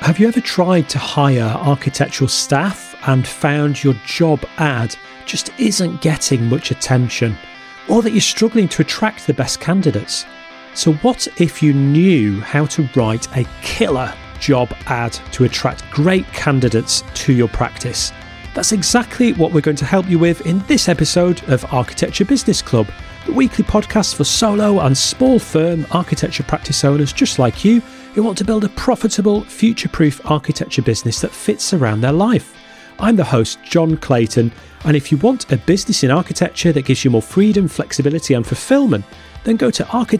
Have you ever tried to hire architectural staff and found your job ad just isn't getting much attention, or that you're struggling to attract the best candidates? So what if you knew how to write a killer job ad to attract great candidates to your practice? That's exactly what we're going to help you with in this episode of Architecture Business Club, the weekly podcast for solo and small firm architecture practice owners just like you who want to build a profitable, future-proof architecture business that fits around their life. I'm the host, John Clayton, and if you want a business in architecture that gives you more freedom, flexibility and fulfillment, then go to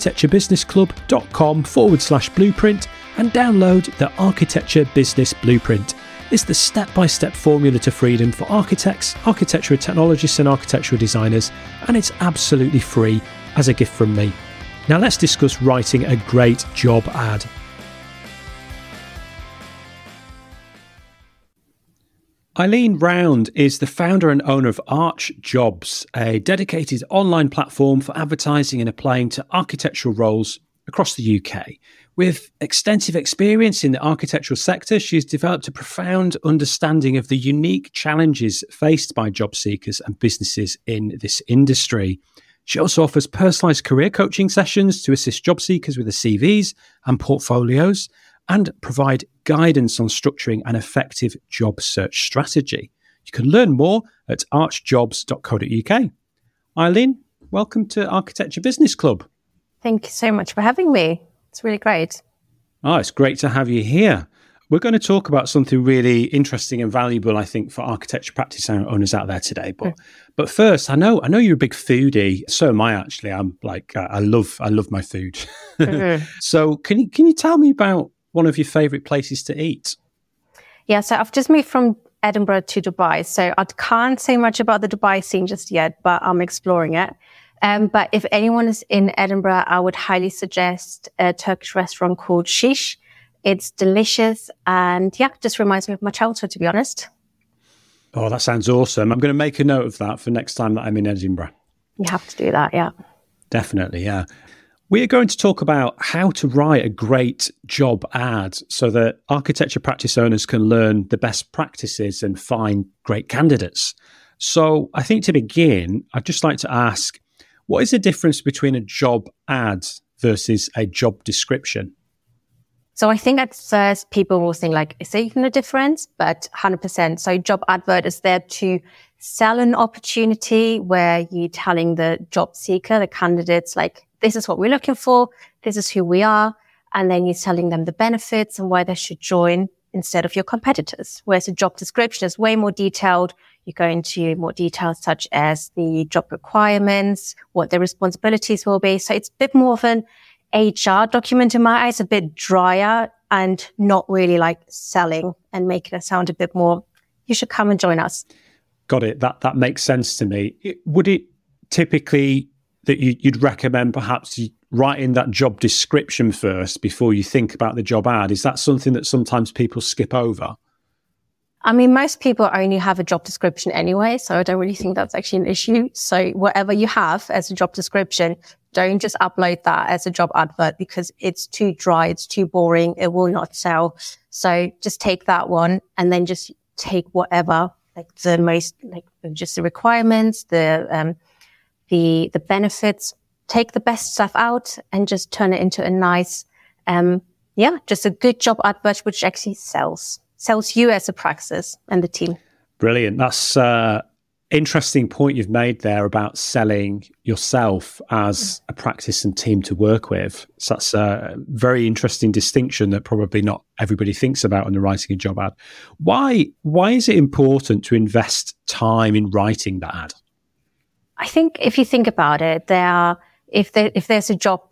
architecturebusinessclub.com/blueprint and download the Architecture Business Blueprint. It's the step-by-step formula to freedom for architects, architectural technologists and architectural designers, and it's absolutely free as a gift from me. Now let's discuss writing a great job ad. Eileen Round is the founder and owner of Arch Jobs, a dedicated online platform for advertising and applying to architectural roles across the UK. With extensive experience in the architectural sector, she's developed a profound understanding of the unique challenges faced by job seekers and businesses in this industry. She also offers personalised career coaching sessions to assist job seekers with their CVs and portfolios, and provide guidance on structuring an effective job search strategy. You can learn more at archjobs.co.uk. Eileen, welcome to Architecture Business Club. Thank you so much for having me. It's really great. Oh, it's great to have you here. We're going to talk about something really interesting and valuable, I think, for architecture practice owners out there today. But first, I know you're a big foodie. So am I actually. I'm like, I love my food. Mm-hmm. So can you tell me about one of your favourite places to eat? Yeah, so I've just moved from Edinburgh to Dubai. So I can't say much about the Dubai scene just yet, but I'm exploring it. But if anyone is in Edinburgh, I would highly suggest a Turkish restaurant called Shish. It's delicious and just reminds me of my childhood, to be honest. Oh, that sounds awesome. I'm going to make a note of that for next time that I'm in Edinburgh. You have to do that, yeah. Definitely, yeah. We're going to talk about how to write a great job ad so that architecture practice owners can learn the best practices and find great candidates. So I think to begin, I'd just like to ask, what is the difference between a job ad versus a job description? So I think at first people will think like, is there even a difference? But 100%. So job advert is there to sell an opportunity where you're telling the job seeker, the candidates, like, this is what we're looking for. This is who we are. And then you're telling them the benefits and why they should join instead of your competitors. Whereas a job description is way more detailed. You go into more details such as the job requirements, what the responsibilities will be. So it's a bit more of an HR document in my eyes, a bit drier and not really like selling and making it sound a bit more, you should come and join us. Got it. That makes sense to me. Would it typically that you'd recommend perhaps writing that job description first before you think about the job ad? Is that something that sometimes people skip over? I mean, most people only have a job description anyway, so I don't really think that's actually an issue. So whatever you have as a job description, don't just upload that as a job advert because it's too dry, it's too boring, it will not sell. So just take that one and then just take whatever, like the most, like just the requirements, the benefits, take the best stuff out and just turn it into a nice, just a good job advert, which actually sells you as a practice and the team. Brilliant. That's interesting point you've made there about selling yourself as a practice and team to work with. So that's a very interesting distinction that probably not everybody thinks about when they're writing a job ad. Why is it important to invest time in writing that ad? I think if you think about it, if there's a job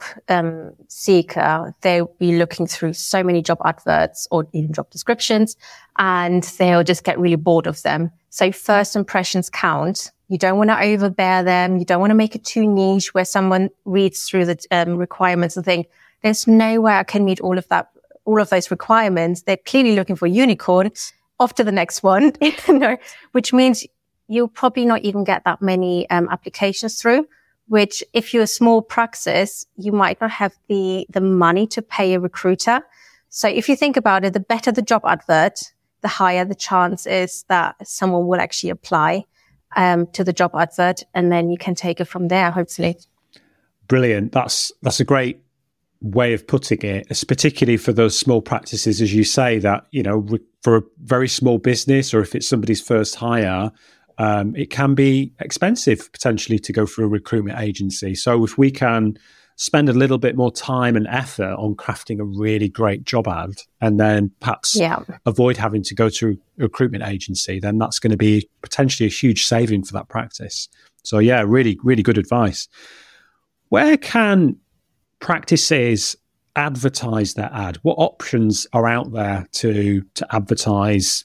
seeker, they'll be looking through so many job adverts or even job descriptions, and they'll just get really bored of them. So first impressions count. You don't want to overbear them. You don't want to make it too niche where someone reads through the requirements and think, there's no way I can meet all of those requirements. They're clearly looking for a unicorn. Off to the next one, which means you'll probably not even get that many applications through, which if you're a small practice, you might not have the money to pay a recruiter. So if you think about it, the better the job advert, the higher the chance is that someone will actually apply to the job advert, and then you can take it from there, hopefully. Brilliant. That's a great way of putting it, it's particularly for those small practices, as you say, that, you know, for a very small business, or if it's somebody's first hire, it can be expensive potentially to go through a recruitment agency. So if we can spend a little bit more time and effort on crafting a really great job ad, and then perhaps avoid having to go to a recruitment agency, then that's going to be potentially a huge saving for that practice. So yeah, really, really good advice. Where can practices advertise their ad? What options are out there to advertise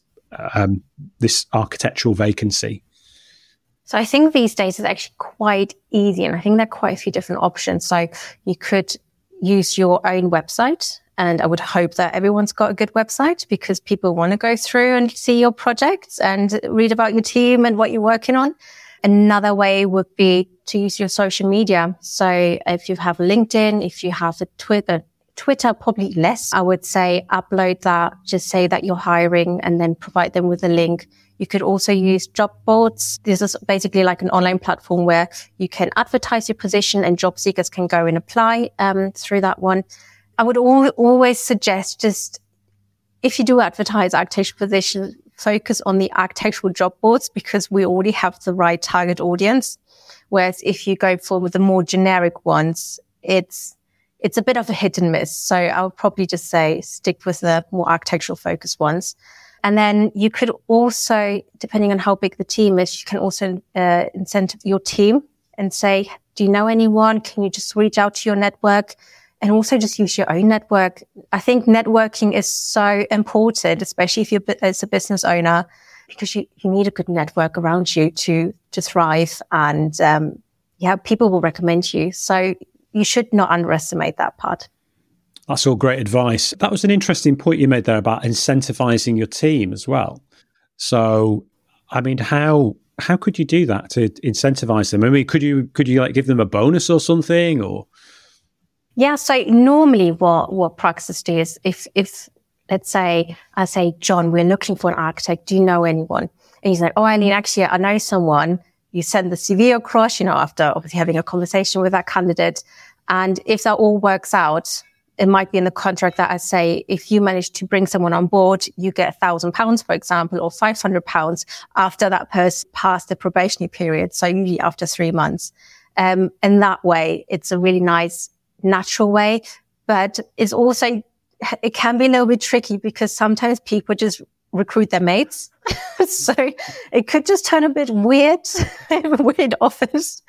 this architectural vacancy? So I think these days it's actually quite easy, and I think there are quite a few different options. So you could use your own website, and I would hope that everyone's got a good website, because people want to go through and see your projects and read about your team and what you're working on. Another way would be to use your social media. So if you have LinkedIn, if you have a Twitter probably less, I would say upload that, just say that you're hiring, and then provide them with a link. You could also use job boards. This is basically like an online platform where you can advertise your position and job seekers can go and apply through that one. I would always suggest, just if you do advertise architectural position, focus on the architectural job boards, because we already have the right target audience. Whereas if you go for the more generic ones, it's a bit of a hit and miss. So I would probably just say stick with the more architectural focused ones. And then you could also, depending on how big the team is, you can also incentive your team and say, do you know anyone? Can you just reach out to your network? And also just use your own network. I think networking is so important, especially if you're as a business owner, because you need a good network around you to thrive. And people will recommend you. So you should not underestimate that part. That's all great advice. That was an interesting point you made there about incentivizing your team as well. So, I mean, how could you do that to incentivize them? I mean, could you like give them a bonus or something, or? Yeah. So normally what practices do is if let's say I say, John, we're looking for an architect. Do you know anyone? And he's like, oh, Eileen, actually, I know someone. You send the CV across, after obviously having a conversation with that candidate. And if that all works out, it might be in the contract that I say, if you manage to bring someone on board, you get £1,000, for example, or £500 after that person passed the probationary period. So usually after 3 months. And that way, it's a really nice, natural way. But it can be a little bit tricky, because sometimes people just recruit their mates. So it could just turn a bit weird, weird offers.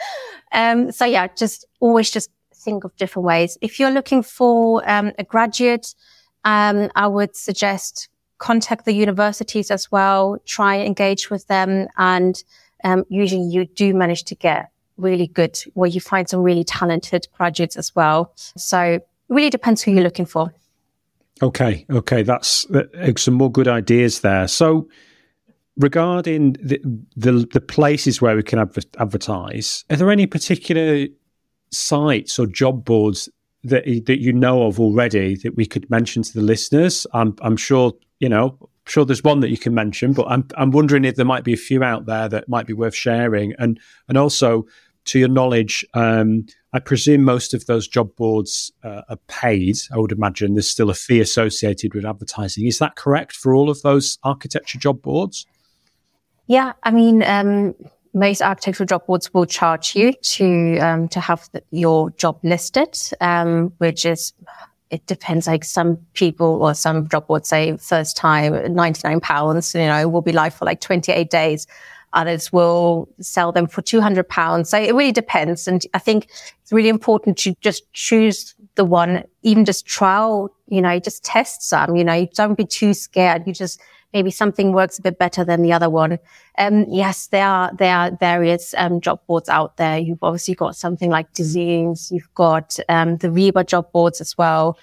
Just always just think of different ways. If you're looking for a graduate, I would suggest contact the universities as well, try and engage with them. And usually you do manage to get really good, where you find some really talented graduates as well. So it really depends who you're looking for. Okay. That's some more good ideas there. So regarding the places where we can advertise, are there any particular sites or job boards that you know of already that we could mention to the listeners? I'm sure there's one that you can mention, but I'm wondering if there might be a few out there that might be worth sharing. And also, to your knowledge, I presume most of those job boards are paid. I would imagine there's still a fee associated with advertising. Is that correct for all of those architecture job boards? Yeah, I mean, most architectural job boards will charge you to have your job listed, which is, it depends. Like some people or some job boards say first time £99, will be live for like 28 days. Others will sell them for £200. So it really depends. And I think it's really important to just choose the one, even just trial, just test some, don't be too scared. You just, maybe something works a bit better than the other one. Yes, there are various job boards out there. You've obviously got something like Dezeen's. You've got the Reba job boards as well.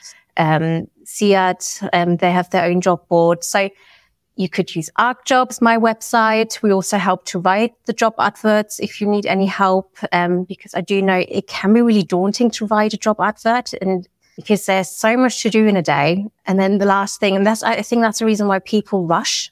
SEAT, they have their own job board. So you could use ArcJobs, my website. We also help to write the job adverts if you need any help, because I do know it can be really daunting to write a job advert. And because there's so much to do in a day. And then the last thing, and I think that's the reason why people rush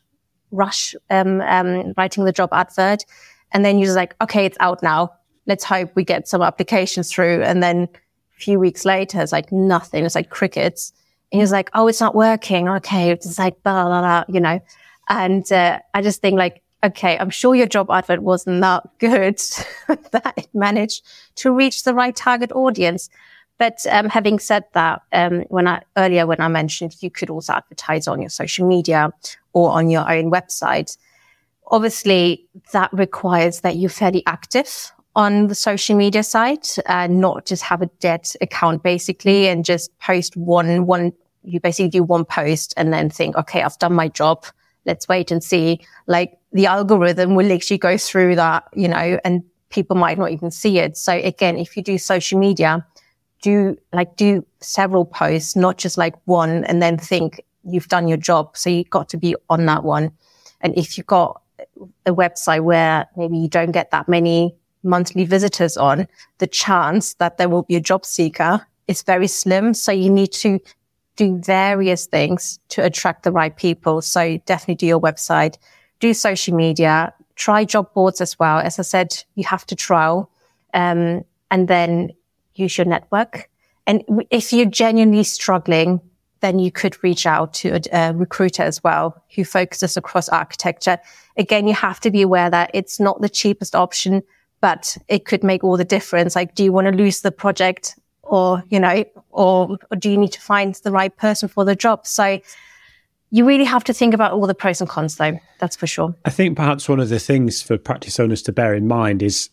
writing the job advert. And then you're just like, okay, it's out now. Let's hope we get some applications through. And then a few weeks later, it's like nothing. It's like crickets. And he's like, oh, it's not working. Okay. It's like, blah, blah, blah, you know. And I just think like, okay, I'm sure your job advert wasn't that good that it managed to reach the right target audience. But having said that, when I mentioned you could also advertise on your social media or on your own website, obviously that requires that you're fairly active on the social media site and not just have a dead account basically and just post one. You basically do one post and then think, okay, I've done my job. Let's wait and see. Like the algorithm will literally go through that, you know, and people might not even see it. So again, if you do social media, do several posts, not just like one and then think you've done your job. So you've got to be on that one. And if you've got a website where maybe you don't get that many monthly visitors on, the chance that there will be a job seeker is very slim. So you need to do various things to attract the right people. So definitely do your website, do social media, try job boards as well. As I said, you have to trial, and then use your network. And if you're genuinely struggling, then you could reach out to a recruiter as well who focuses across architecture. Again, you have to be aware that it's not the cheapest option, but it could make all the difference. Like, do you want to lose the project or, you know, or do you need to find the right person for the job? So you really have to think about all the pros and cons though. That's for sure. I think perhaps one of the things for practice owners to bear in mind is,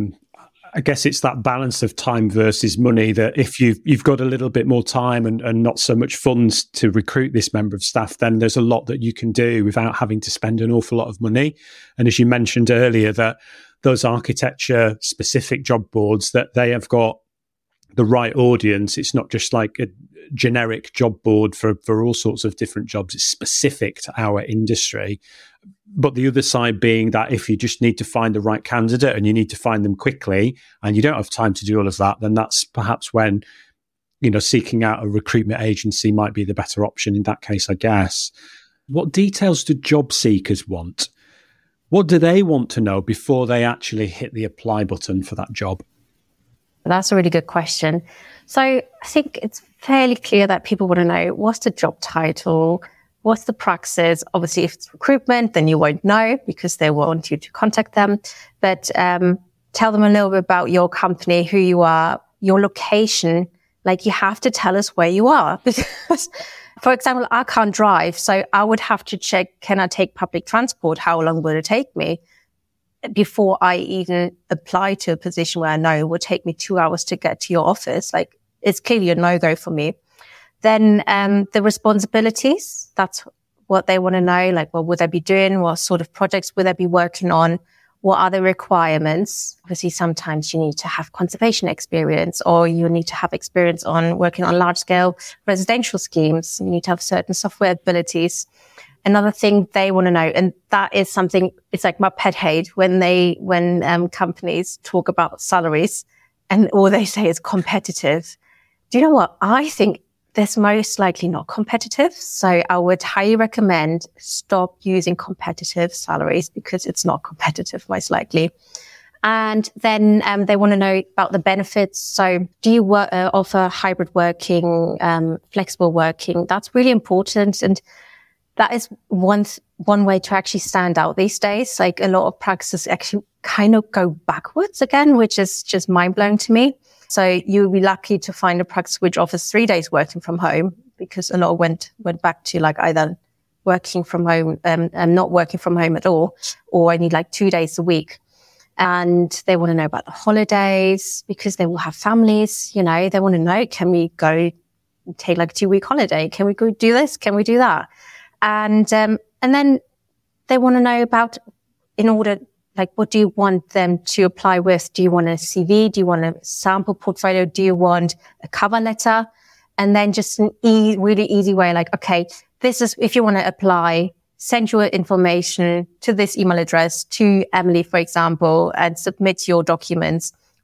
I guess it's that balance of time versus money, that if you've got a little bit more time and not so much funds to recruit this member of staff, then there's a lot that you can do without having to spend an awful lot of money. And as you mentioned earlier, that those architecture specific job boards, that they have got the right audience. It's not just like a generic job board for all sorts of different jobs. It's specific to our industry. But the other side being that if you just need to find the right candidate and you need to find them quickly and you don't have time to do all of that, then that's perhaps when, you know, seeking out a recruitment agency might be the better option in that case, I guess. What details do job seekers want? What do they want to know before they actually hit the apply button for that job? That's a really good question. So I think it's fairly clear that people want to know, what's the job title? What's the praxis? Obviously, if it's recruitment, then you won't know because they want you to contact them. But tell them a little bit about your company, who you are, your location. Like, you have to tell us where you are. Because, for example, I can't drive. So I would have to check, can I take public transport? How long will it take me? Before I even apply to a position where I know it will take me 2 hours to get to your office. Like, it's clearly a no-go for me. Then the responsibilities, that's what they want to know. Like, what would I be doing? What sort of projects would I be working on? What are the requirements? Obviously, sometimes you need to have conservation experience, or you need to have experience on working on large-scale residential schemes. You need to have certain software abilities. Another thing they want to know, and that is something, it's like my pet hate when companies talk about salaries and all they say is competitive. Do you know what? I think that's most likely not competitive. So I would highly recommend stop using competitive salaries because it's not competitive, most likely. And then they want to know about the benefits. So do you offer hybrid working, flexible working? That's really important. And that is one way to actually stand out these days. Like, a lot of practices actually kind of go backwards again, which is just mind blowing to me. So you'll be lucky to find a practice which offers 3 days working from home, because a lot went back to like either working from home and not working from home at all, or only like 2 days a week. And they want to know about the holidays because they will have families. You know, they want to know, can we go take like a 2-week holiday? Can we go do this? Can we do that? And then they want to know about, in order, like, what do you want them to apply with? Do you want a CV? Do you want a sample portfolio? Do you want a cover letter? And then just an really easy way, like, okay, this is, if you want to apply, send your information to this email address, to Emily, for example, and submit your documents.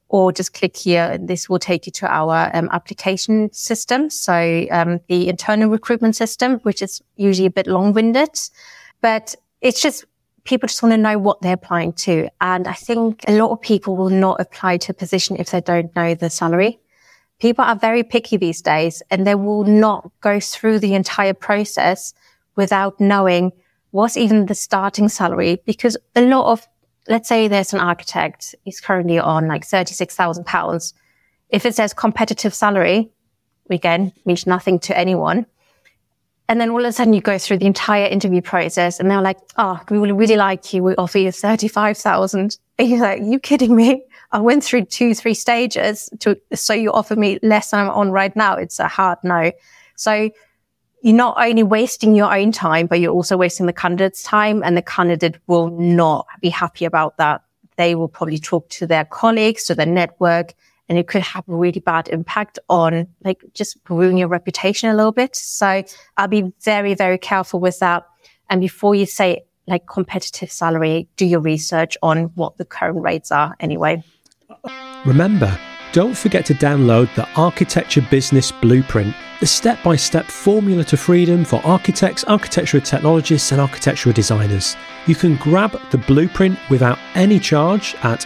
or just click here. This will take you to our application system. So the internal recruitment system, which is usually a bit long-winded, but it's just people just want to know what they're applying to. And I think a lot of people will not apply to a position if they don't know the salary. People are very picky these days, and they will not go through the entire process without knowing what's even the starting salary. Because a lot of, let's say there's an architect, he's currently on like £36,000. If it says competitive salary, again, means nothing to anyone. And then all of a sudden you go through the entire interview process and they're like, oh, we really like you. We offer you 35,000. And you're like, you kidding me? I went through 2-3 stages so you offer me less than I'm on right now. It's a hard no. So you're not only wasting your own time, but you're also wasting the candidate's time, and the candidate will not be happy about that. They will probably talk to their colleagues, to their network, and it could have a really bad impact on, like, just ruin your reputation a little bit. So I'll be very, very careful with that. And before you say like competitive salary, do your research on what the current rates are anyway. Remember, don't forget to download the Architecture Business Blueprint, the step-by-step formula to freedom for architects, architectural technologists and architectural designers. You can grab the blueprint without any charge at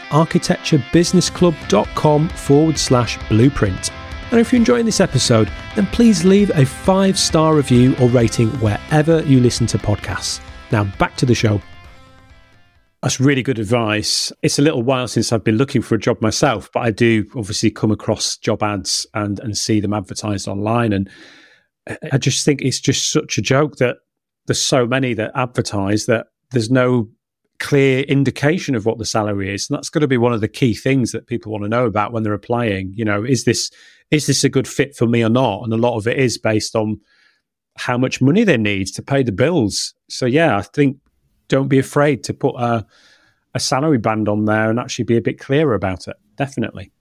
architecturebusinessclub.com/blueprint. And if you're enjoying this episode, then please leave a 5-star review or rating wherever you listen to podcasts. Now back to the show. That's really good advice. It's a little while since I've been looking for a job myself, but I do obviously come across job ads and see them advertised online. And I just think it's just such a joke that there's so many that advertise that there's no clear indication of what the salary is. And that's got to be one of the key things that people want to know about when they're applying. You know, is this a good fit for me or not? And a lot of it is based on how much money they need to pay the bills. So yeah, I think don't be afraid to put a salary band on there and actually be a bit clearer about it. Definitely.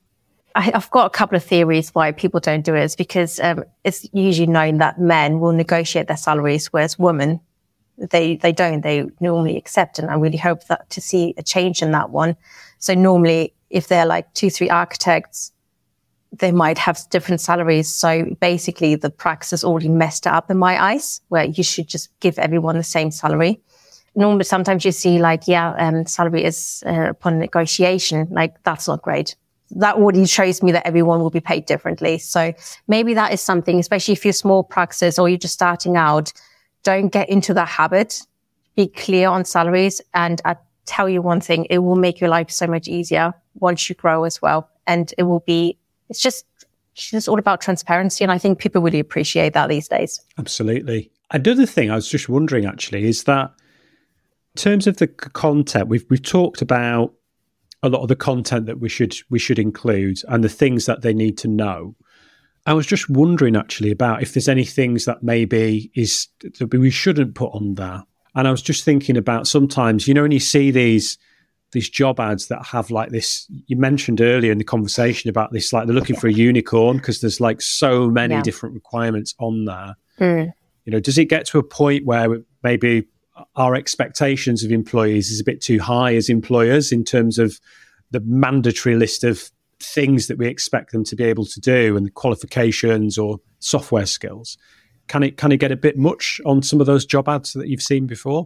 I've got a couple of theories why people don't do it. It's because it's usually known that men will negotiate their salaries, whereas women, they don't. They normally accept, and I really hope that to see a change in that one. So normally, if they're like 2-3 architects, they might have different salaries. So basically, the practice is already messed up in my eyes, where you should just give everyone the same salary. Normally, sometimes you see like, salary is upon negotiation. Like, that's not great. That already shows me that everyone will be paid differently. So maybe that is something, especially if you're small practice or you're just starting out, don't get into that habit. Be clear on salaries. And I tell you one thing, it will make your life so much easier once you grow as well. And it's just all about transparency. And I think people really appreciate that these days. Absolutely. Another thing I was just wondering actually is that in terms of the content, we've talked about a lot of the content that we should include and the things that they need to know. I was just wondering actually about if there's any things that maybe that we shouldn't put on there. And I was just thinking about sometimes, you know, when you see these job ads that have like this, you mentioned earlier in the conversation about this, like they're looking for a unicorn because there's like so many different requirements on there. You know, does it get to a point where maybe our expectations of employees is a bit too high as employers in terms of the mandatory list of things that we expect them to be able to do and the qualifications or software skills? Can it get a bit much on some of those job ads that you've seen before?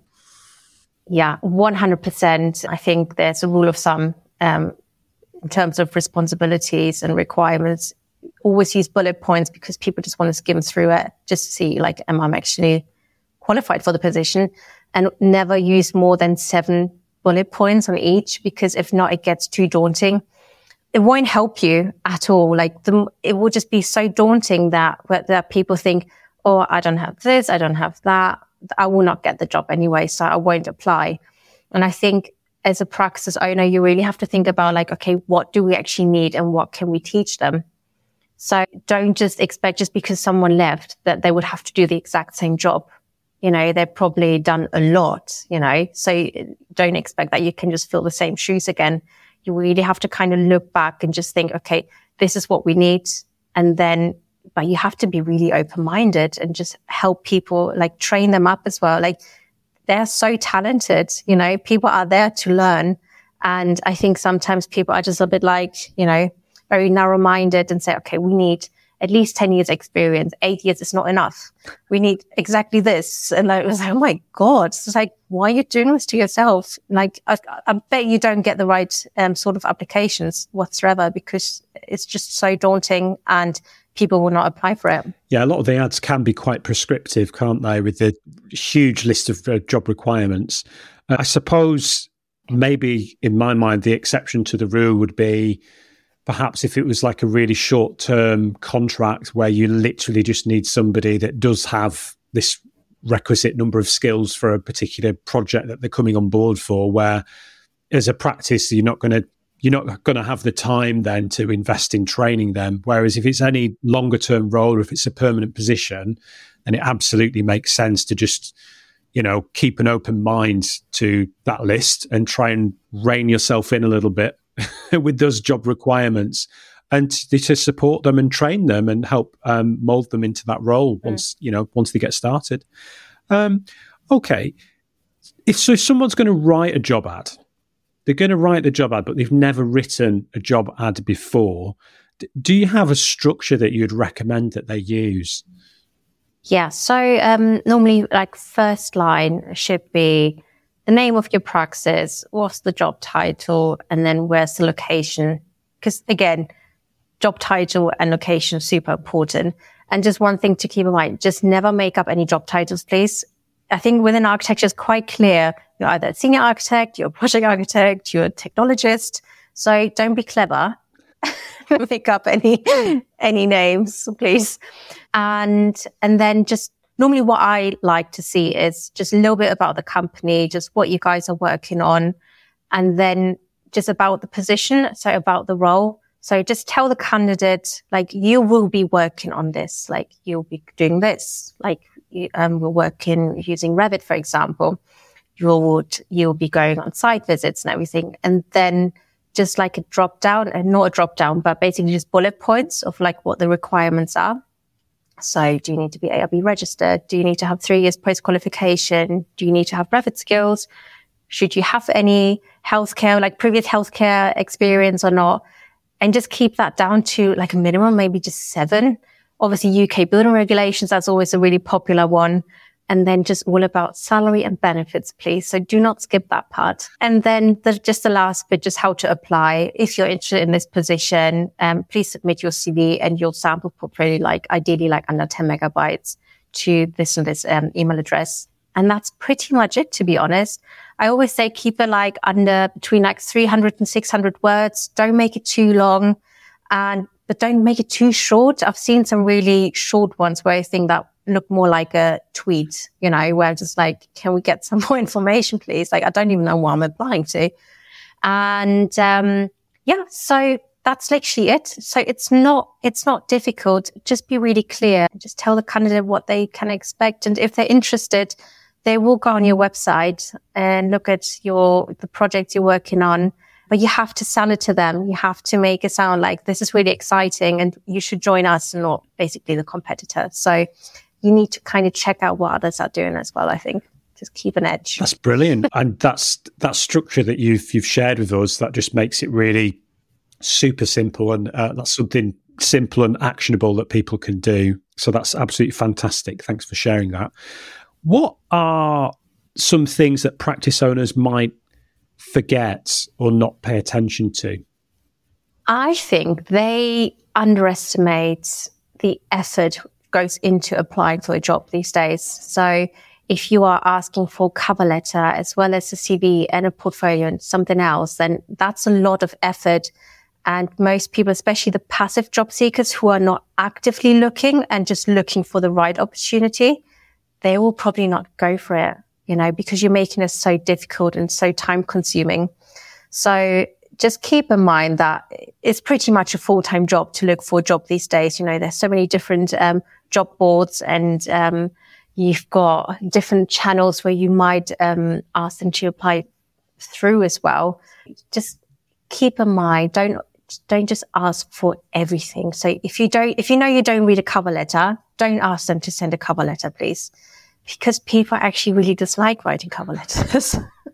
Yeah, 100%. I think there's a rule of thumb in terms of responsibilities and requirements. Always use bullet points because people just want to skim through it just to see, like, am I actually qualified for the position? And never use more than 7 bullet points on each, because if not, it gets too daunting. It won't help you at all. Like, it will just be so daunting that people think, oh, I don't have this, I don't have that. I will not get the job anyway, so I won't apply. And I think as a practice owner, you really have to think about, like, okay, what do we actually need and what can we teach them? So don't just expect just because someone left that they would have to do the exact same job. You know, they've probably done a lot, you know, so don't expect that you can just fill the same shoes again. You really have to kind of look back and just think, okay, this is what we need. And then, but you have to be really open-minded and just help people, like, train them up as well. Like, they're so talented, you know, people are there to learn. And I think sometimes people are just a bit like, very narrow-minded and say, okay, we need at least 10 years experience. 8 years is not enough. We need exactly this. And I was like, oh my God. It's like, why are you doing this to yourself? Like, I bet you don't get the right sort of applications whatsoever, because it's just so daunting and people will not apply for it. Yeah, a lot of the ads can be quite prescriptive, can't they, with the huge list of job requirements. I suppose maybe in my mind, the exception to the rule would be perhaps if it was like a really short-term contract where you literally just need somebody that does have this requisite number of skills for a particular project that they're coming on board for, where as a practice, you're not going to have the time then to invest in training them. Whereas if it's any longer-term role or if it's a permanent position, then it absolutely makes sense to just, keep an open mind to that list and try and rein yourself in a little bit with those job requirements, and to support them and train them and help mold them into that role once they get started. Okay, if someone's going to write a job ad, they're going to write the job ad, but they've never written a job ad before. Do you have a structure that you'd recommend that they use? Yeah. So normally, like, first line should be the name of your praxis, what's the job title, and then where's the location. Because again, job title and location is super important. And just one thing to keep in mind, just never make up any job titles, please. I think within architecture it's quite clear. You're either a senior architect, you're a project architect, you're a technologist. So don't be clever. Make up any names, please. And then just normally what I like to see is just a little bit about the company, just what you guys are working on, and then just about the position, so about the role. So just tell the candidate, like, you will be working on this, like, you'll be doing this, like, we're working using Revit, for example. You'll be going on site visits and everything. And then just like a drop down, and not a drop down, but basically just bullet points of like what the requirements are. So do you need to be ARB registered? Do you need to have 3 years post-qualification? Do you need to have Revit skills? Should you have any healthcare, like previous healthcare experience or not? And just keep that down to like a minimum, maybe just 7. Obviously, UK building regulations, that's always a really popular one. And then just all about salary and benefits, please. So do not skip that part. And then just the last bit, just how to apply. If you're interested in this position, please submit your CV and your sample portfolio, like ideally like under 10 megabytes to this and this email address. And that's pretty much it, to be honest. I always say keep it like between like 300 and 600 words. Don't make it too long, but don't make it too short. I've seen some really short ones where I think that look more like a tweet, where I'm just like, can we get some more information, please? Like, I don't even know what I'm applying to. And, so that's literally it. So it's not difficult. Just be really clear and just tell the candidate what they can expect. And if they're interested, they will go on your website and look at the project you're working on. But you have to sell it to them. You have to make it sound like this is really exciting and you should join us and not basically the competitor. So you need to kind of check out what others are doing as well, I think. Just keep an edge. That's brilliant. And that structure that you've shared with us, that just makes it really super simple. And that's something simple and actionable that people can do. So that's absolutely fantastic. Thanks for sharing that. What are some things that practice owners might forget or not pay attention to? I think they underestimate the effort goes into applying for a job these days. So if you are asking for a cover letter as well as a CV and a portfolio and something else, then that's a lot of effort. And most people, especially the passive job seekers who are not actively looking and just looking for the right opportunity, they will probably not go for it, because you're making it so difficult and so time consuming. So just keep in mind that it's pretty much a full-time job to look for a job these days. There's so many different job boards, and you've got different channels where you might ask them to apply through as well. Just keep in mind, don't just ask for everything. So if you know you don't read a cover letter, don't ask them to send a cover letter, please, because people actually really dislike writing cover letters.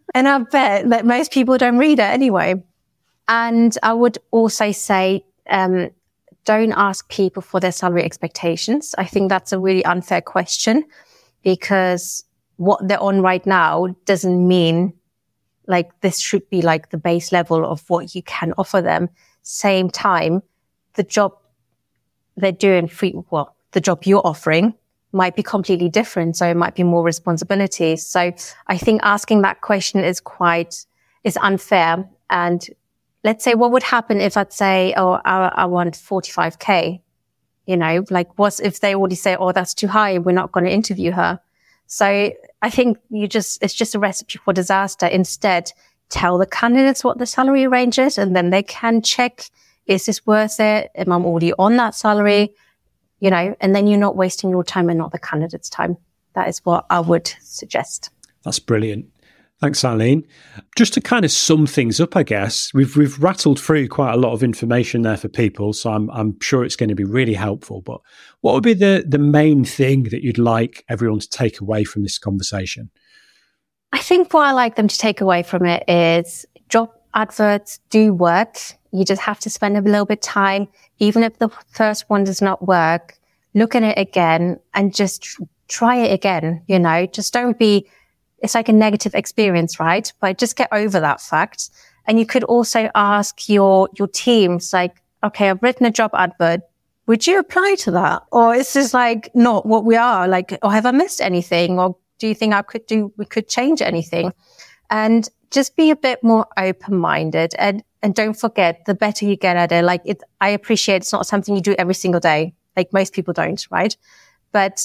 And I bet that most people don't read it anyway. And I would also say, don't ask people for their salary expectations. I think that's a really unfair question, because what they're on right now doesn't mean like this should be like the base level of what you can offer them. Same time, the job they're doing the job you're offering might be completely different. So it might be more responsibilities. So I think asking that question is unfair. And let's say, what would happen if I'd say, I want 45K, like what if they already say, that's too high, we're not going to interview her. So I think it's just a recipe for disaster. Instead, tell the candidates what the salary range is, and then they can check, is this worth it? Am I already on that salary? And then you're not wasting your time and not the candidate's time. That is what I would suggest. That's brilliant. Thanks, Eileen. Just to kind of sum things up, I guess, we've rattled through quite a lot of information there for people, so I'm sure it's going to be really helpful. But what would be the main thing that you'd like everyone to take away from this conversation? I think what I like them to take away from it is job adverts do work. You just have to spend a little bit of time. Even if the first one does not work, look at it again and just try it again. Just don't be, it's like a negative experience, right? But just get over that fact. And you could also ask your teams, like, okay, I've written a job advert. Would you apply to that? Or is this like not what we are? Like, or have I missed anything? Or do you think we could change anything? And just be a bit more open-minded. And don't forget, the better you get at it, I appreciate it's not something you do every single day. Like most people don't, right? But,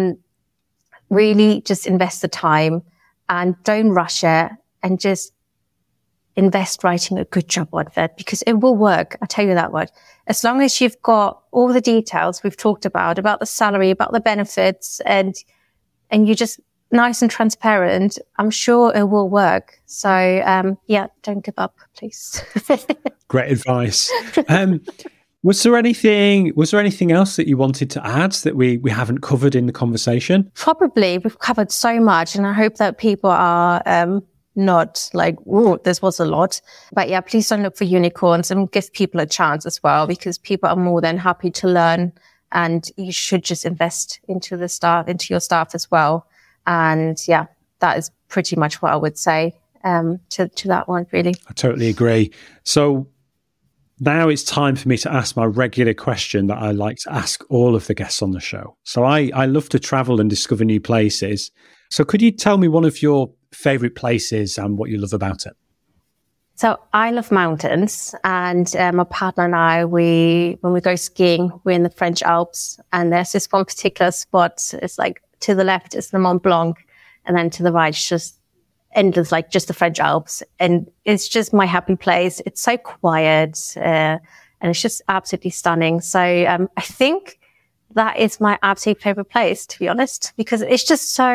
really just invest the time and don't rush it, and just invest writing a good job advert, because it will work. I tell you that word. As long as you've got all the details we've talked about the salary, about the benefits, and you're just nice and transparent, I'm sure it will work. So, don't give up, please. Great advice. Was there anything else that you wanted to add that we haven't covered in the conversation? Probably. We've covered so much, and I hope that people are not like, oh, this was a lot. But yeah, please don't look for unicorns, and give people a chance as well, because people are more than happy to learn, and you should just invest into your staff as well. And yeah, that is pretty much what I would say to that one, really. I totally agree. So now it's time for me to ask my regular question that I like to ask all of the guests on the show. So I love to travel and discover new places. So could you tell me one of your favorite places and what you love about it? So I love mountains, and my partner and I, when we go skiing, we're in the French Alps, and there's this one particular spot. It's like to the left is the Mont Blanc, and then to the right is just endless, like just the French Alps. And it's just my happy place. It's so quiet, and it's just absolutely stunning. So I think that is my absolute favorite place, to be honest, because it's just so,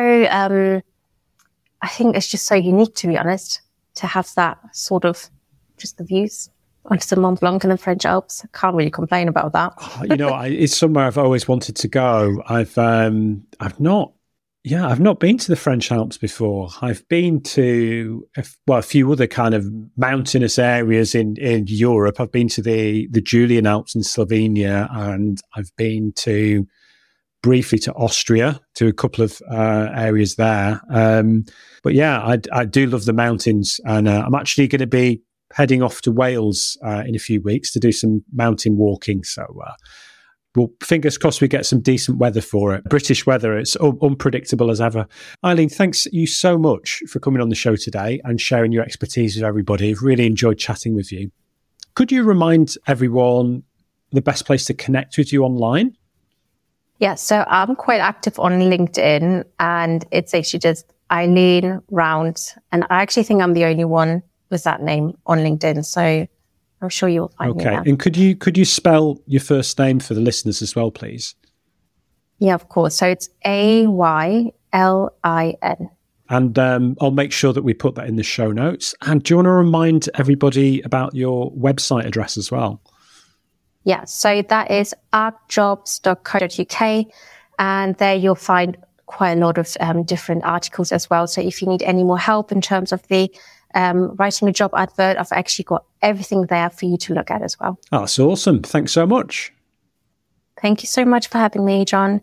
I think it's just so unique, to be honest, to have that sort of just the views onto the Mont Blanc and the French Alps. I can't really complain about that. It's somewhere I've always wanted to go. I've not been to the French Alps before. I've been to a few other kind of mountainous areas in Europe. I've been to the Julian Alps in Slovenia, and I've been briefly to Austria, to a couple of areas there. But yeah, I do love the mountains, and I'm actually going to be heading off to Wales in a few weeks to do some mountain walking. So well, fingers crossed we get some decent weather for it. British weather, it's unpredictable as ever. Eileen, thanks you so much for coming on the show today and sharing your expertise with everybody. I've really enjoyed chatting with you. Could you remind everyone the best place to connect with you online? Yeah, so I'm quite active on LinkedIn, and it's actually just Eileen Round. And I actually think I'm the only one with that name on LinkedIn. So I'm sure you'll find me there. And could you spell your first name for the listeners as well, please? Yeah, of course. So it's Aylin. And I'll make sure that we put that in the show notes. And do you want to remind everybody about your website address as well? Yeah, so that is arcjobs.co.uk. And there you'll find quite a lot of different articles as well. So if you need any more help in terms of the writing a job advert, I've actually got everything there for you to look at as well. Oh, that's awesome. Thanks so much. Thank you so much for having me, John.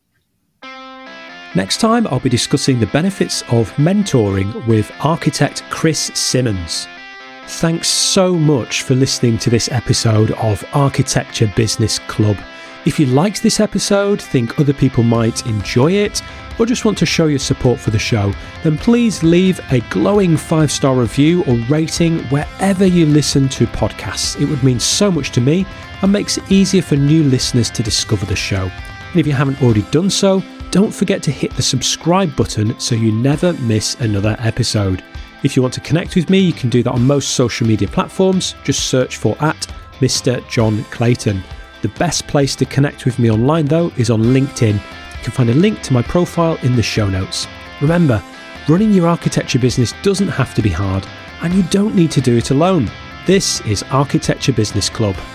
Next time, I'll be discussing the benefits of mentoring with architect Chris Simmons. Thanks so much for listening to this episode of Architecture Business Club. If you liked this episode, think other people might enjoy it, or just want to show your support for the show, then please leave a glowing 5-star review or rating wherever you listen to podcasts. It would mean so much to me and makes it easier for new listeners to discover the show. And if you haven't already done so, don't forget to hit the subscribe button so you never miss another episode. If you want to connect with me, you can do that on most social media platforms. Just search for @Mr. John Clayton. The best place to connect with me online, though, is on LinkedIn. You can find a link to my profile in the show notes. Remember, running your architecture business doesn't have to be hard, and you don't need to do it alone. This is Architecture Business Club.